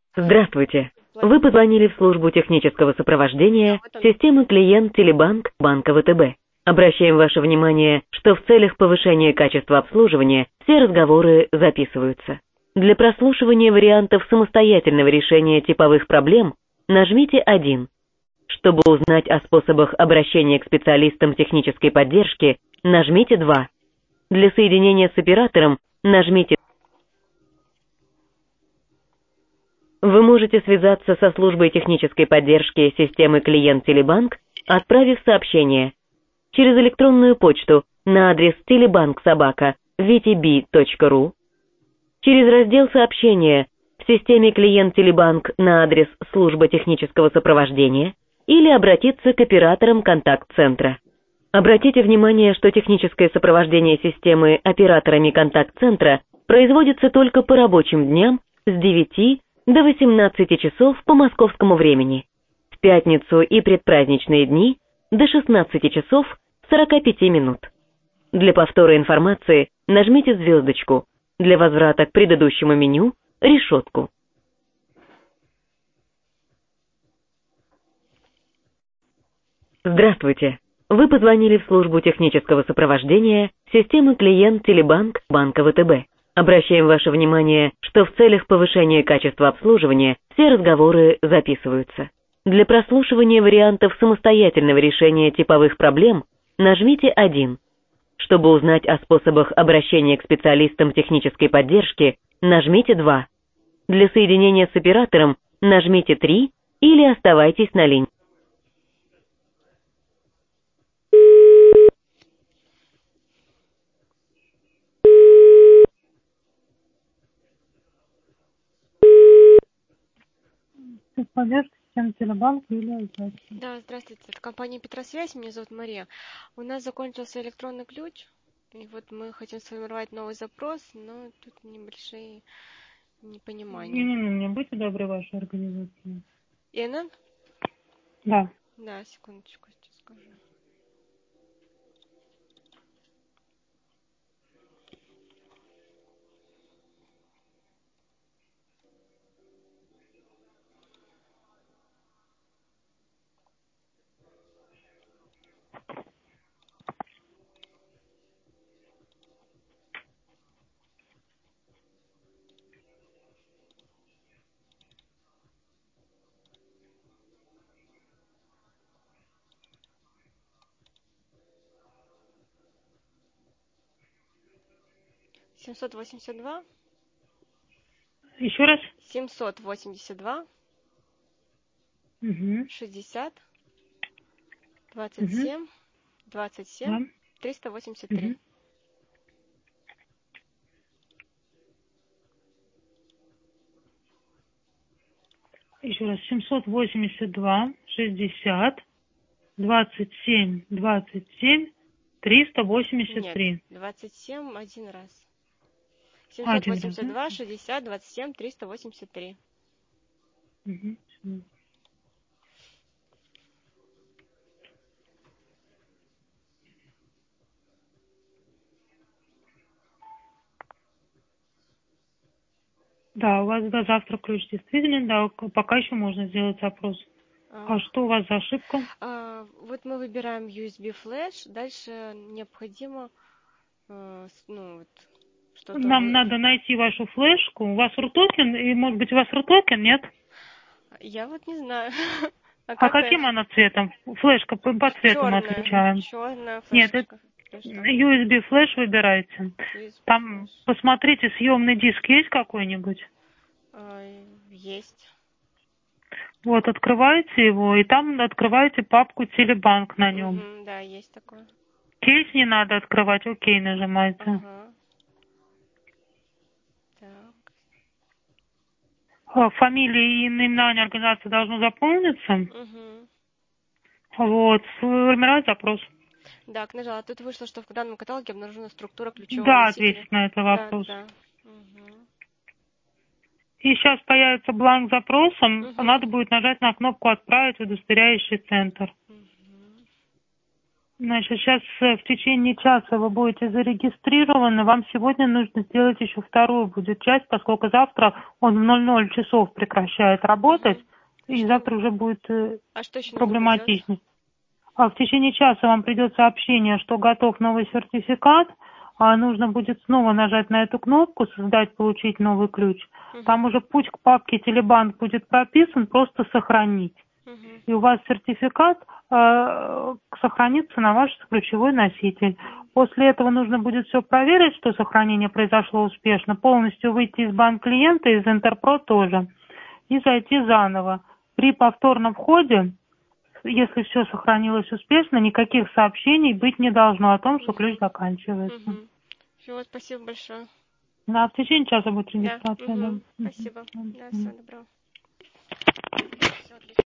Здравствуйте. Вы позвонили в службу технического сопровождения системы клиент Телебанк Банка ВТБ. Обращаем ваше внимание, что в целях повышения качества обслуживания все разговоры записываются. Для прослушивания вариантов самостоятельного решения типовых проблем нажмите 1. Чтобы узнать о способах обращения к специалистам технической поддержки, нажмите 2. Для соединения с оператором нажмите. Вы можете связаться со службой технической поддержки системы клиент Телебанк, отправив сообщение через электронную почту на адрес telebanksobaka.vtb.ru, через раздел сообщения в системе клиент Телебанк на адрес служба технического сопровождения или обратиться к операторам контакт-центра. Обратите внимание, что техническое сопровождение системы операторами контакт-центра производится только по рабочим дням с 9 до 18 часов по московскому времени, в пятницу и предпраздничные дни до 16 часов 45 минут. Для повтора информации нажмите звездочку, для возврата к предыдущему меню – решетку. Здравствуйте. Вы позвонили в службу технического сопровождения системы клиент Телебанк Банка ВТБ. Обращаем ваше внимание, что в целях повышения качества обслуживания все разговоры записываются. Для прослушивания вариантов самостоятельного решения типовых проблем нажмите 1. Чтобы узнать о способах обращения к специалистам технической поддержки, нажмите 2. Для соединения с оператором нажмите 3 или оставайтесь на линии. Поддержка системы Телебанк Юлия Зайцева. Да, здравствуйте. Это компания Петросвязь, меня зовут Мария. У нас закончился электронный ключ, и вот мы хотим сформировать новый запрос, но тут небольшие непонимания. Не будьте добры, ваша организация. Инна? Да. Да, секундочку, сейчас скажу. $782? Еще раз? 782 Угу. 60 27 27 Да. 383. Угу. Еще раз. 782 60 27 27 383. Нет, 27 один раз. Один раз, 782 60 27 383. Угу. Да, у вас до завтра ключ действительно, да, пока еще можно сделать запрос. А что у вас за ошибка? Вот мы выбираем USB флеш, дальше необходимо что-то... Нам надо найти вашу флешку. У вас рутокен, и может быть у вас рутокен, нет? Я вот не знаю. А каким она цветом? Флешка по цвету мы отличаем. Черная флешка. Нет, это USB флеш выбирайте. Там посмотрите, съемный диск есть какой-нибудь? Есть. Вот, открываете его, и там открываете папку Телебанк на нем. Да, есть такое. Кейс не надо открывать, окей нажимаете. Так. Фамилия и наименование организации должно заполниться. Вот, сформировать запрос. Так, нажала. Тут вышло, что в данном каталоге обнаружена структура ключевого Да, носителя. ответить на этот вопрос. Да. И сейчас появится бланк с запросом. Надо будет нажать на кнопку «Отправить в удостоверяющий центр». Значит, сейчас в течение часа вы будете зарегистрированы. Вам сегодня нужно сделать еще вторую будет часть, поскольку завтра он в 00 часов прекращает работать, и завтра уже будет что еще проблематичнее. В течение часа вам придет сообщение, что готов новый сертификат, а нужно будет снова нажать на эту кнопку «Создать, получить новый ключ». Там уже путь к папке «Телебанк» будет прописан, просто «Сохранить». И у вас сертификат сохранится на ваш ключевой носитель. После этого нужно будет все проверить, что сохранение произошло успешно, полностью выйти из банк-клиента, из Интерпро тоже, и зайти заново. При повторном входе, если все сохранилось успешно, никаких сообщений быть не должно о том, что ключ заканчивается. Все, спасибо большое. Да, в течение часа будет регистрация. Да. Спасибо. Да, всего доброго.